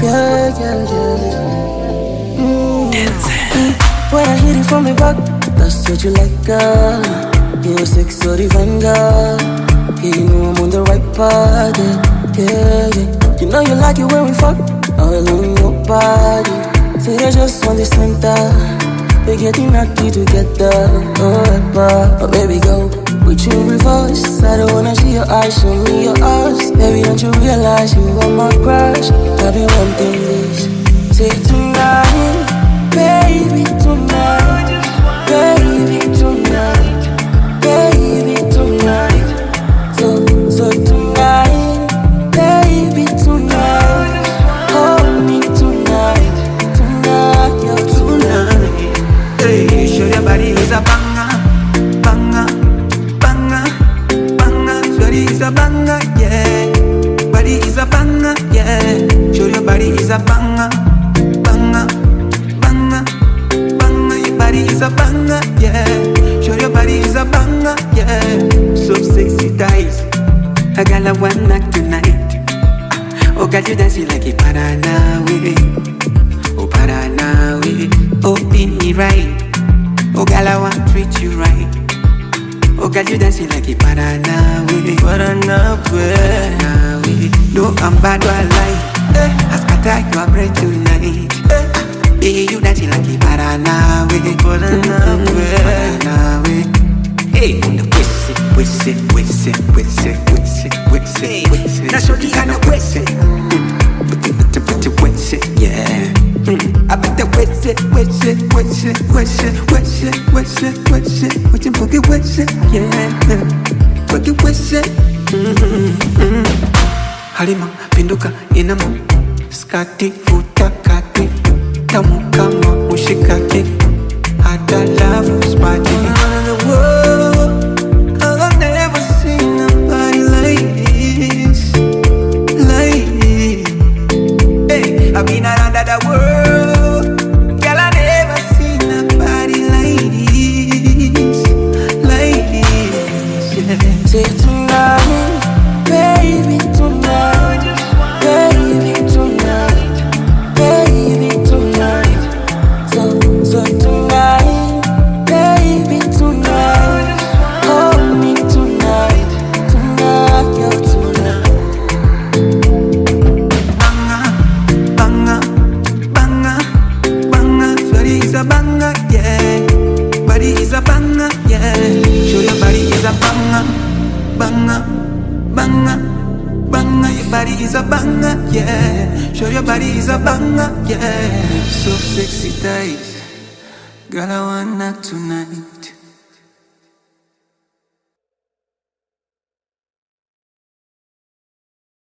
Yeah, yeah, yeah. When I hit it from the back, that's what you like, girl. You're sex so divine, girl. Yeah, you know I'm on the right path, yeah, yeah. You know you like it when we fuck, all on your body. Say they just want the center, they getting lucky together, oh baby go, with you in reverse. I don't wanna see your eyes, show me your eyes. Baby, don't you realize you are my crush? I've been wanting this. Say tonight, baby, tonight, baby, tonight, baby, tonight. So tonight, baby, tonight, hold me tonight, tonight, yo, tonight. Hey, show your body is a banger, banger, banger, banger. Shorty is a banger, yeah. Body is a banger, yeah. Show your body is a banger, banger, banger, banger. Your body is a banger, yeah. Show your body is a banger, yeah. So sexy thighs, I got a one night tonight. Oh, got you dancing like a Paranawe. Oh, Paranawe. Oh, pin me right. Oh, girl, I want to treat you right. Oh, girl, you dancing like a Paranawe. Paranawe. No, I'm bad, I lie. I scatter your brain tonight. Hey, you dancing like a Paranawe. Paranawe. Hey, whistle. Now show the kind of whistle. Put your whistle, yeah. I bet the whistle, boogie whistle, yeah. Boogie whistle. Halima, pinduka, inama, skati, futa, kati, tamu kama, mushikaki, hata love, spati. Around the world, I've never seen nobody like this, like this. Hey, I've been around the world, girl, I never seen nobody like this, like this, yeah. Say tonight, baby, tonight, baby, tonight, baby, tonight. So tonight, baby, tonight, hold me tonight, tonight, yo, tonight. Banger, banger, banger. Body is a banger, yeah. Body is a banger, yeah. Show your body is a banger, banger, banger, banger. Your body is a banger, yeah. Show your body is a banger, yeah. So sexy thighs, girl, I want that tonight.